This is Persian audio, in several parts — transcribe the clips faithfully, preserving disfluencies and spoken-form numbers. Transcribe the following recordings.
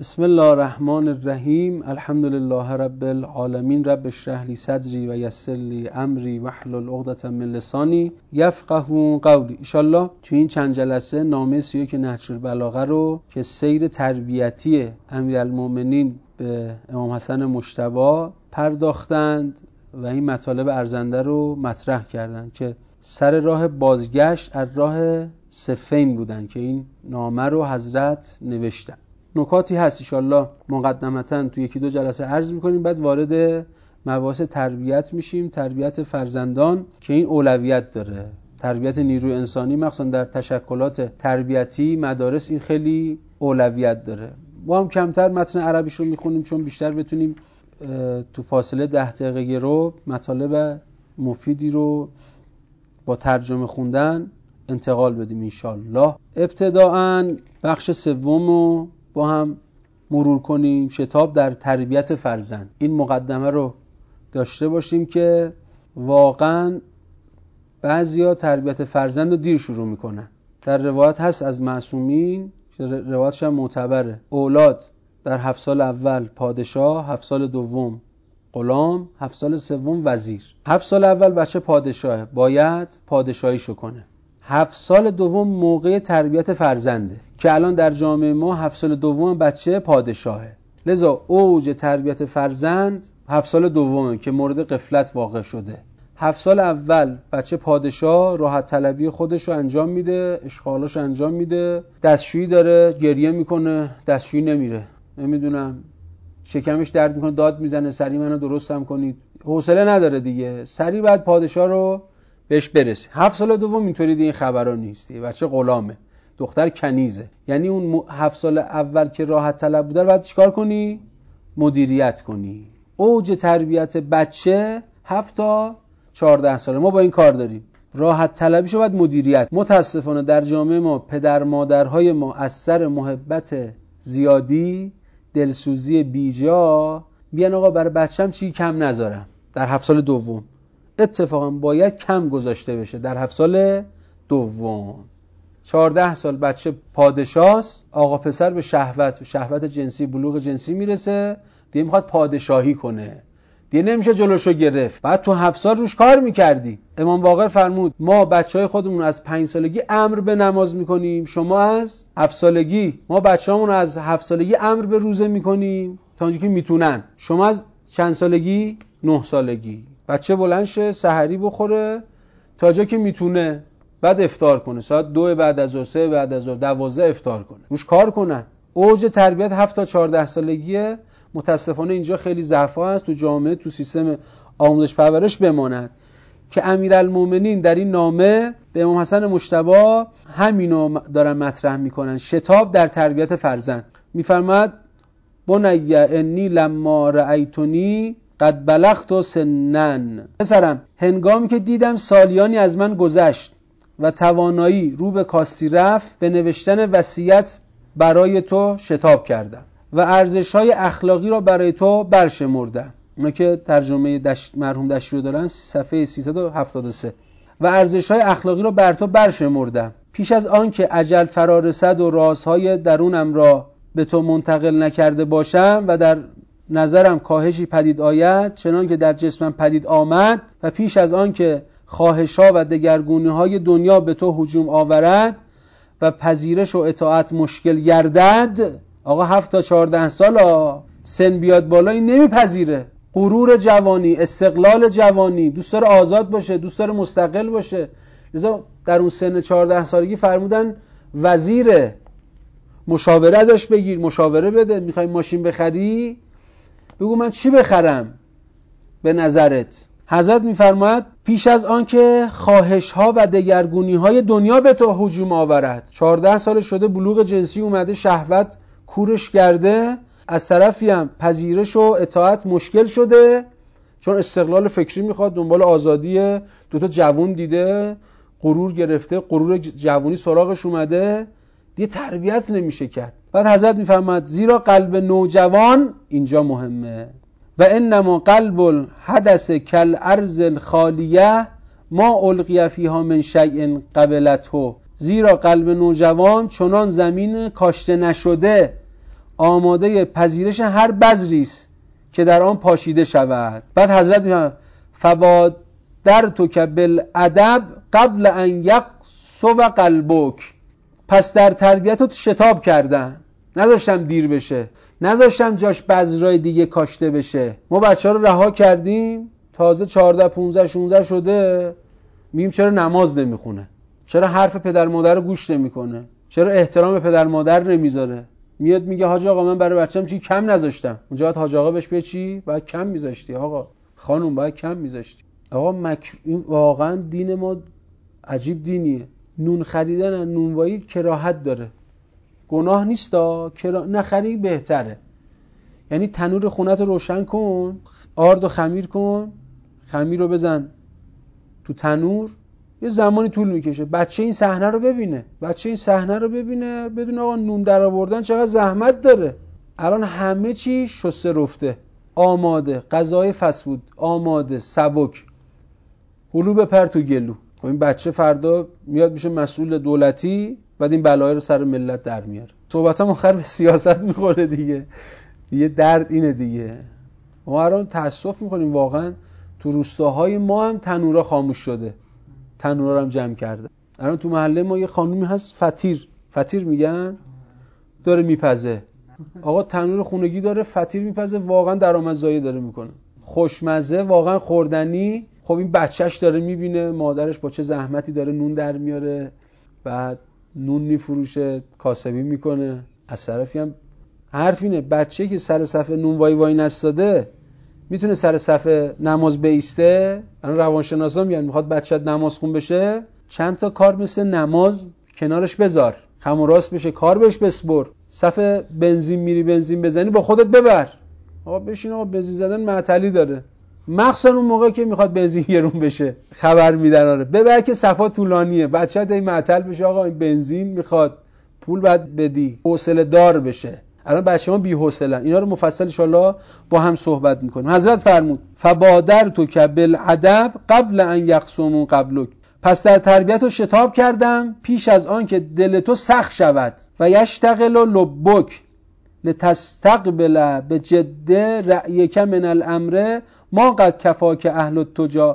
بسم الله الرحمن الرحیم. الحمد لله رب العالمین. رب اشرح لی صدری و یسر لی امری واحلل عقدة من لسانی یفقهوا قولی. ان شاءالله تو این چند جلسه نامه سی و یک نهج البلاغه رو که سیر تربیتی امیرالمومنین به امام حسن مجتبی پرداختند و این مطالب ارزنده رو مطرح کردند که سر راه بازگشت از راه صفین بودن که این نامه رو حضرت نوشتن. نکاتی هست ان شاءالله مقدمتاً تو یکی دو جلسه عرض می‌کنیم، بعد وارد مباحث تربیت میشیم. تربیت فرزندان که این اولویت داره، تربیت نیروی انسانی مخصوصا در تشکلات تربیتی مدارس این خیلی اولویت داره. ما هم کمتر متن عربیش رو می‌خونیم چون بیشتر بتونیم تو فاصله ده دقیقه رو مطالب مفیدی رو با ترجمه خوندن انتقال بدیم ان شاءالله. ابتداءً بخش سومو با هم مرور کنیم، شتاب در تربیت فرزند. این مقدمه رو داشته باشیم که واقعاً بعضیا تربیت فرزند رو دیر شروع میکنن. در روایت هست از معصومین که روایتش هم معتبره، اولاد در هفت سال اول پادشاه، هفت سال دوم غلام، هفت سال سوم وزیر. هفت سال اول بچه پادشاه، باید پادشاهیشو کنه. هفت سال دوم موقع تربیت فرزنده که الان در جامعه ما هفت سال دوم بچه پادشاهه، لذا اوج تربیت فرزند هفت سال دومه که مورد غفلت واقع شده. هفت سال اول بچه پادشاه راحت طلبی خودشو انجام میده، اشغالاشو انجام میده، دستشویی داره، گریه میکنه، دستشویی نمیره، نمیدونم شکمش درد میکنه، داد میزنه سری منو درستم کنید، حوصله نداره دیگه، سری بعد پادشاه رو بهش برسی. هفت سال دوم اینطوری دیگه این خبرا نیست، بچه غلامه، دختر کنیزه. یعنی اون هفت سال اول که راحت طلب بوده بعد چیکار کنی؟ مدیریت کنی. اوج تربیت بچه هفت تا چهارده ساله ما با این کار داریم. راحت طلبیشو باید مدیریت. متاسفانه در جامعه ما پدر مادرهای ما از سر محبت زیادی، دلسوزی بیجا، بیان آقا برای بچه‌م چی کم نذارم در هفت سال دوم. اتفاقا باید کم گذاشته بشه در هفت سال دوم. چهارده سال بچه پادشاست، آقا پسر به شهوت به شهوت جنسی، بلوغ جنسی میرسه، دیگه میخواد پادشاهی کنه، دیگه نمیشه جلوشو گرفت. بعد تو هفت سال روش کار میکردی. امام باقر فرمود ما بچهای خودمون از پنج سالگی امر به نماز میکنیم، شما از هفت سالگی. ما بچه‌مون از هفت سالگی امر به روزه میکنیم تا اونجایی که میتونن، شما از چند سالگی؟ نه سالگی. بچه بلند شه سحری بخوره تا جایی که میتونه، بعد افطار کنه، ساعت دو بعد از ظهر، سه بعد از ظهر، دوازده افطار کنه، روش کار کنن. اوج تربیت هفت تا چهارده سالگیه. متاسفانه اینجا خیلی ضعف‌ها هست تو جامعه، تو سیستم آموزش پرورش بماند که امیرالمومنین در این نامه به امام حسن مجتبی همینو دارن مطرح میکنن، شتاب در تربیت فرزند. میفرماد بنی انی لما رأیتنی قد بلغت سنن، پسرم هنگامی که دیدم سالیانی از من گذشت و توانایی رو به کاستی رفت، به نوشتن وصیت برای تو شتاب کردم و ارزش‌های اخلاقی را برای تو برشمردم. اونا که ترجمه دشت مرحوم دشتی رو دارن صفحه سیصد و هفتاد و سه. و ارزش‌های اخلاقی را بر تو برشمردم پیش از آن که اجل فرا رسد و رازهای درونم را به تو منتقل نکرده باشم و در نظرم کاهشی پدید آید چنان که در جسمم پدید آمد و پیش از آن که خواهش‌ها و دگرگونی‌های دنیا به تو هجوم آورد و پذیرش و اطاعت مشکل گردد. آقا هفت تا چهارده سال سن بیاد بالا این نمیپذیره. غرور جوانی، استقلال جوانی، دوست داره آزاد باشه، دوست داره مستقل باشه. لذا در اون سن چهارده سالگی فرمودن وزیره، مشاوره ازش بگیر، مشاوره بده. میخوای ماشین بخری؟ بگو من چی بخرم به نظرت؟ حضرت میفرماید پیش از آن که خواهش ها و دگرگونی های دنیا به تو هجوم آورد. چهارده سال شده، بلوغ جنسی اومده، شهوت کورش کرده، از طرفی هم پذیرش و اطاعت مشکل شده چون استقلال فکری میخواد، دنبال آزادی، دوتا جوون دیده، غرور گرفته، غرور جوونی سراغش اومده، دیگه تربیت نمیشه کرد. بعد حضرت میفرماید زیرا قلب نوجوان، اینجا مهمه، و انما قلب الحدث کالارض الخالیه ما القی فیها من شیء قبلته، زیرا قلب نوجوان چنان زمین کاشته نشده آماده پذیرش هر بذری است که در آن پاشیده شود. بعد حضرت میگه فبادرتک بالادب قبل ان یقسو قلبک، پس در تربیت رو شتاب کردم، نذاشتم دیر بشه، نذاشتم جاش بذرای دیگه کاشته بشه. ما بچه‌ها رو رها کردیم، تازه چهارده پانزده شانزده شده، میگیم چرا نماز نمیخونه، چرا حرف پدر مادر رو گوش نمیکنه، چرا احترام پدر مادر نمیذاره. میاد میگه حاج آقا من برای بچه‌م چی کم نذاشتم. اونجا باید حاج آقا بهش بگه چی؟ باید کم میذاشتی آقا، خانم باید کم میذاشتی. آقا مک... این واقعا دین ما عجیب دینیه. نون خریدن نونوایی کراهت داره، گناه نیستا، کرا... نخری بهتره. یعنی تنور خونت رو روشن کن، آرد و خمیر کن، خمیر رو بزن تو تنور، یه زمانی طول میکشه، بچه این صحنه رو ببینه، بچه این صحنه رو ببینه بدون آقا نون در آوردن چقدر زحمت داره. الان همه چی شسته رفته، آماده، غذای فست فود آماده، سبک، هلو بپر تو گلو. این بچه فردا میاد میشه مسئول دولتی، بعد این بلای رو سر ملت در میاره. صحبتم آخر به سیاست میخوره دیگه، دیگه درد اینه دیگه. ما الان تأسف میکنیم واقعا تو روستاهای ما هم تنورا خاموش شده، تنورا هم جمع کرده. الان تو محله ما یه خانومی هست فطیر، فطیر میگن، داره میپزه. آقا تنور خونگی داره، فطیر میپزه، واقعا درآمدزایی داره میکنه، خوشمزه، واقعا خوردنی. خب این بچهش داره میبینه مادرش با چه زحمتی داره نون در میاره، بعد نون میفروشه، کاسبی میکنه. از طرفی هم حرف اینه بچه‌ای که سر صفحه نون وای وای نستاده میتونه سر صفحه نماز بیسته. الان روانشناسا میگن میخواد بچه‌ت نماز خون بشه، چند تا کار مثل نماز کنارش بذار، خم و راست بشه، کار بهش بسپر. صفحه بنزین میری بنزین بزنی با خودت ببر. آقا بشین، آقا بنزین زدن معطلی داره، مخصوصا اون موقع که میخواد بنزین گرون بشه خبر میدن آره ببر که صفحه طولانیه، بچه‌ت این معطل بشه، آقا این بنزین میخواد، پول بعد بدی، حوصله دار بشه. الان بچه‌ها بی‌حوصله‌ان. اینا رو مفصل ان شاءالله با هم صحبت می‌کنیم. حضرت فرمود فبادرتک بالادب قبل ان یقسموا قبلک، پس در تربیت رو شتاب کردم پیش از آن که دل تو سخت شود. و یشتغل لبک لتستقبل بجد رأیک من الامر ما قد کفاک اهل التجا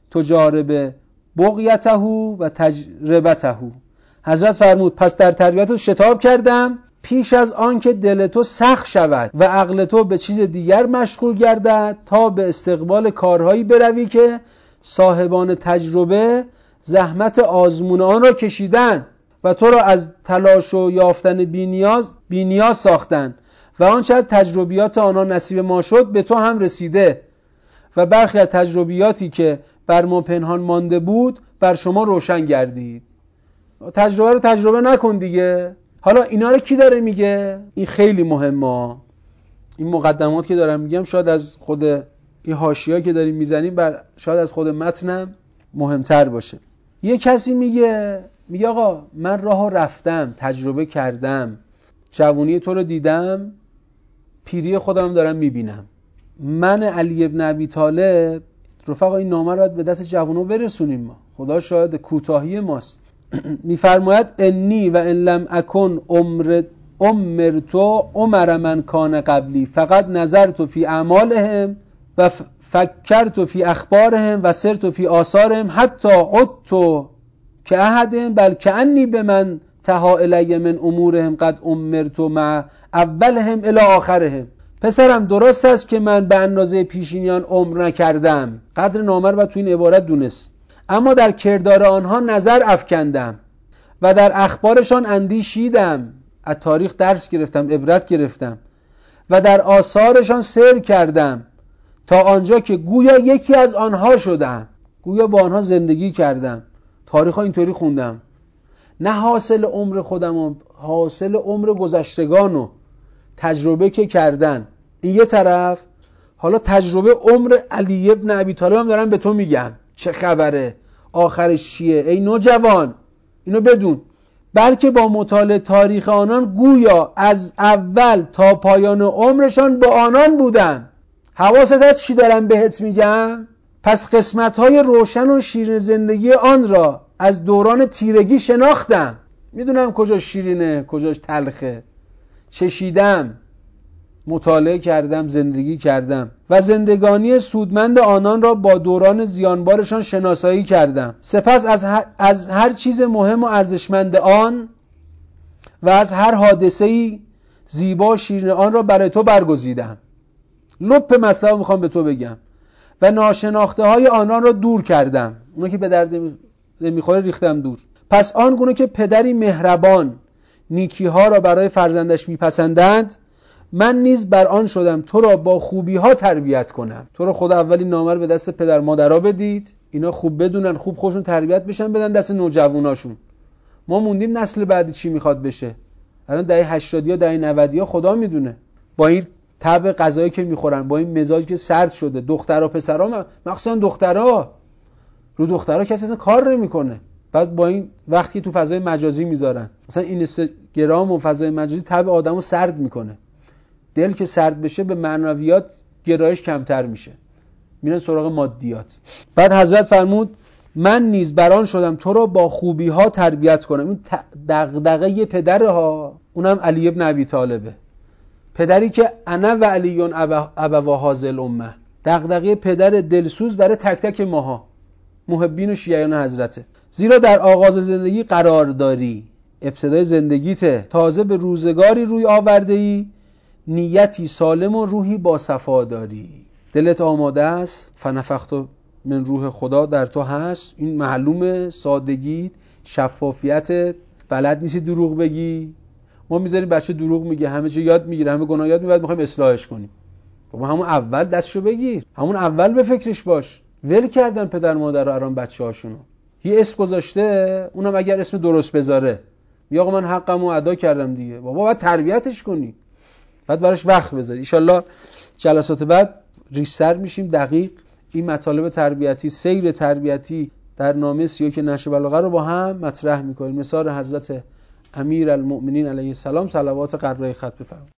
تجارب بغیته و تجربته. حضرت فرمود پس در تربیت رو شتاب کردم پیش از آن که دل تو سخت شود و عقل تو به چیز دیگر مشغول گردد تا به استقبال کارهایی بروی که صاحبان تجربه زحمت آزمون آن را کشیدن و تو را از تلاش و یافتن بی‌نیاز بی‌نیاز ساختن و آنچه تجربیات آنها نصیب ما شد به تو هم رسیده و برخی از تجربیاتی که بر ما پنهان مانده بود بر شما روشن گردید. تجربه رو تجربه نکن دیگه. حالا اینا رو کی داره میگه؟ این خیلی مهمه. این مقدمات که دارم میگم شاید از خود این حاشیه‌ای که داریم میزنیم بر شاید از خود متنم مهمتر باشه. یه کسی میگه میگه آقا من راهو رفتم، تجربه کردم، جوونی تو رو دیدم، پیری خودم دارم میبینم. من علی ابن ابی طالب، رفقا این نامه رو به دست جوونا برسونیم، ما خدا شاهد کوتاهی ماست. میفرماید انی و ان لم اکن عمر امرتو عمر من کان قبلی فقط نظرت فی اعمالهم و فکرت فی اخبارهم و سرت فی آثارهم حتی عدت که احدهم بل کأنی به من تها الی من امورهم قد امرت مع اولهم الی آخرهم. پسرم درست است که من به اندازه پیشینیان عمر نکردم، قدر نامر و تو این عبارت دونست، اما در کردار آنها نظر افکندم و در اخبارشان اندیشیدم، از تاریخ درس گرفتم، عبرت گرفتم و در آثارشان سیر کردم تا آنجا که گویا یکی از آنها شدم، گویا با آنها زندگی کردم، تاریخ ها اینطوری خوندم. نه حاصل عمر خودم، حاصل عمر گذشتگانو تجربه که کردن. این یه طرف. حالا تجربه عمر علی ابن ابی طالب هم دارم به تو میگم چه خبره، آخرش چیه. ای نوجوان اینو بدون، بلکه با مطالعه تاریخ آنان گویا از اول تا پایان عمرشان با آنان بودم. حواست هست چی دارم بهت میگم؟ پس قسمت‌های روشن و شیرین زندگی آن را از دوران تیرگی شناختم، میدونم کجاش شیرینه کجاش تلخه، چشیدم، مطالعه کردم، زندگی کردم و زندگانی سودمند آنان را با دوران زیانبارشان شناسایی کردم. سپس از هر, از هر چیز مهم و ارزشمند آن و از هر حادثه‌ای زیبا و شیرین آن را برای تو برگزیدم. لپ مطلب میخوام به تو بگم. و ناشناخته های آنان را دور کردم، اونا که به درد نمیخوره ریختم دور. پس آن گونه که پدری مهربان نیکی ها را برای فرزندش میپسندند، من نیز بر آن شدم تو را با خوبی ها تربیت کنم. تو را خدا اولین نامه رو به دست پدر مادرها بدید، اینا خوب بدونن، خوب خودشون تربیت بشن، بدن دست نوجواناشون. ما موندیم نسل بعدی چی میخواد بشه. الان دهه هشتادی ها دهه نودی ها خدا میدونه با این طبع غذایی که میخورن، با این مزاج که سرد شده، دخترها پسرها، مخصوصا دخترها، رو دخترها کسی اصلا کار نمیکنه. بعد با این وقتی تو فضای مجازی میذارن، مثلا این اینستاگرام و فضای مجازی طبع آدمو سرد میکنه. دل که سرد بشه به معنویات گرایش کمتر میشه، میرن سراغ مادیات. بعد حضرت فرمود من نیز بران شدم تو رو با خوبی ها تربیت کنم. این دغدغه پدرها، اونم علی ابن ابی طالبه، پدری که انا و علیون ابوا هذل امه، دغدغه پدر دلسوز برای تک تک ماها محبین و شیعیان حضرته. زیرا در آغاز زندگی قرار داری، ابتدای زندگیته، تازه به روزگاری روی آورده ای، نیتی سالم و روحی با صفا داری، دلت آماده است، فنفخت من روح خدا در تو هست، این معلومه، سادگی، شفافیت، بلد نیستی دروغ بگی. ما میذاریم بچه دروغ میگه، همه چی یاد میگیره، همه گناه یاد میاد، میخوایم اصلاحش کنیم. بابا همون اول دستشو بگیر، همون اول به فکرش باش. ول کردن پدر مادر رو الان بچه‌هاشونو، یه اسم گذاشته، اونم اگر اسم درست بذاره، یا آقا من حقمو ادا کردم دیگه. بابا باید تربیتش کنی، بعد براش وقت بذاری. ان شاءالله جلسات بعد ریش‌تر میشیم، دقیق این مطالب تربیتی، سیر تربیتی در نامه سیاق نهج بلاغه رو با هم مطرح میکنیم. مثال حضرت امیر المؤمنین علیه السلام صلوات قراره ختم بفرمایید.